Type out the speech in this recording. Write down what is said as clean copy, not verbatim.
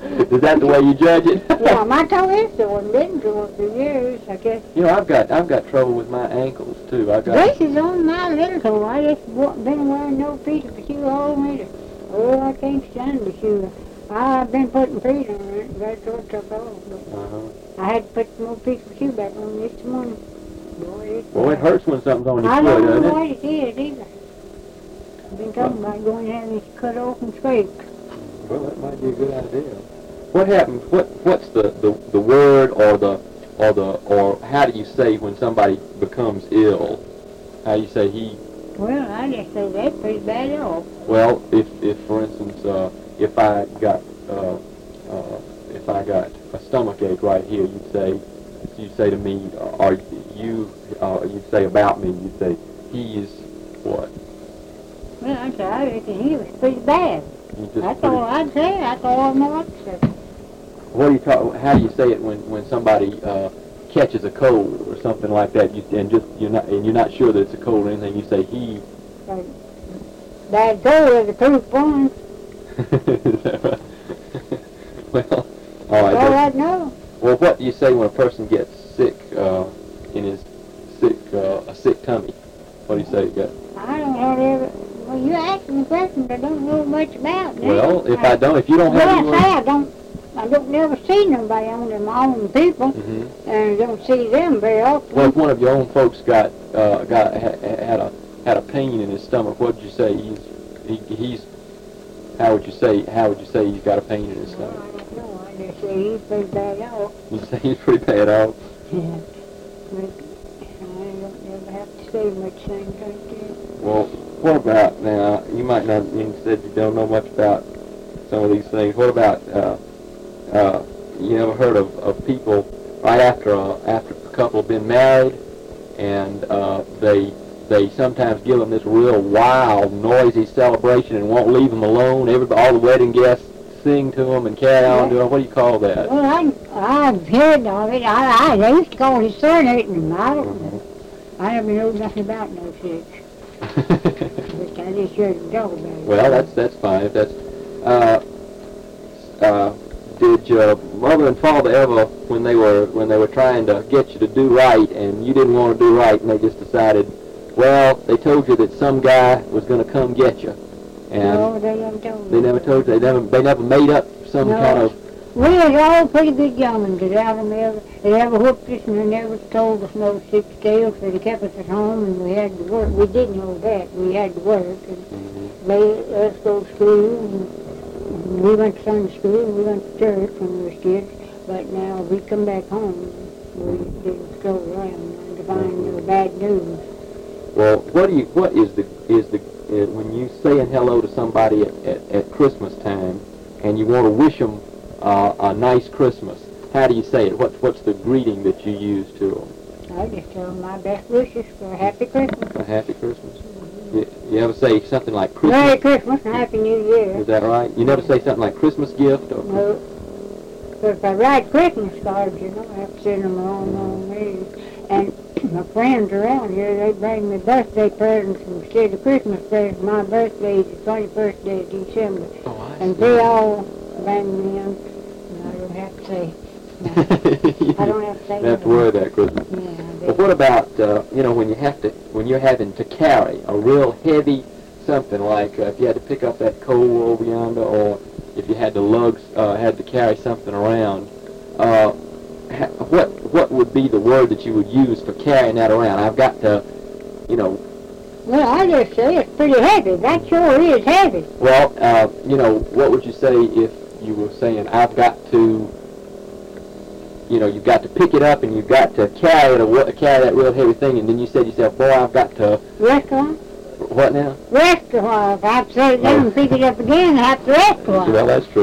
Is that the way you judge it? Yeah, my toe is sore and been sore for years, I guess. You know, I've got trouble with my ankles too. Braces on my little toe. I just been wearing no feet of shoe all winter. Oh, I can't stand the shoe. I've been putting feet on it, and that's what took off. But I had to put more feet of shoe back on this morning. Well, it hurts when something's on your I foot, don't doesn't know it? what it is either. I've been talking about going and having this cut off and scraped. Well, that might be a good idea. What happens? What's the word or how do you say when somebody becomes ill? How do you say he? Well, I just say that's pretty bad off. Well, if for instance, if I got a stomach ache right here, you'd say to me, are you? You'd say about me. You'd say he is what? Well, I reckon he was pretty bad. That's all I'd say. That's all I know what to say. What do you how do you say it when somebody catches a cold or something like that, you're not sure that it's a cold or anything? You say he. Bad cold is a proof one. Is that right? Well, all right. Well, I know. Well, what do you say when a person gets sick in his a sick tummy? What do you say? I don't know. Well, you asking me questions I don't know much about. Well, if you don't have anyone... I don't never see nobody on them, my own people, and don't see them very often. Well, if one of your own folks had a pain in his stomach, what would you say? He's how would you say he's got a pain in his stomach? Well, I don't know. I just say he's pretty bad off. You say he's pretty bad off? Yeah. But I don't ever have to say much things like that. Well, what about now? You might not. You said you don't know much about some of these things. What about? You ever heard of people right after a couple have been married, and they sometimes give them this real wild, noisy celebration and won't leave them alone. All the wedding guests sing to them and carry on to them. What do you call that? Well, I've heard of it. They used to call it serenading. I don't know. I never knew nothing about no such. But I just heard them talk about it. Well, that's fine. If that's did your mother and father ever, when they were trying to get you to do right, and you didn't want to do right, and they just decided, well, they told you that some guy was going to come get you, and no, they never told me. They never told you. They never made up some kind of. We was all pretty good young'uns. They never whooped us, and they never told us no sick tales, so they kept us at home, and we had to work. We didn't know that. We had to work, and they us go to school. And we went to Sunday school, and we went to church when we was kids, but now we come back home, we didn't go around to find no bad news. Well, what is the when you saying hello to somebody at Christmas time, and you want to wish them a nice Christmas, how do you say it? What's the greeting that you use to them? I just tell them my best wishes for a happy Christmas. A happy Christmas. You ever say something like Christmas? Merry Christmas and Happy New Year. Is that right? You never say something like Christmas gift? Or no. But if I write Christmas cards, you know, I have to send them long ways. And my friends around here, they bring me birthday presents instead of Christmas presents. My birthday is the 21st day of December. Oh, I see. And they all bring me in, and I don't have to say. No, I don't have to say. You have to worry about Christmas. Yeah. But what about when you're having to carry a real heavy something like if you had to pick up that coal over yonder, or if you had to carry something around, what would be the word that you would use for carrying that around? I've got to, Well, I just say it's pretty heavy. That sure is heavy. Well, what would you say if you were saying I've got to? You've got to pick it up and you've got to carry that real heavy thing, and then you said to yourself, boy, I've got to... Rest a while? What now? Rest a while. If I have to set it down and pick it up again, I have to rest a while. Well, that's true.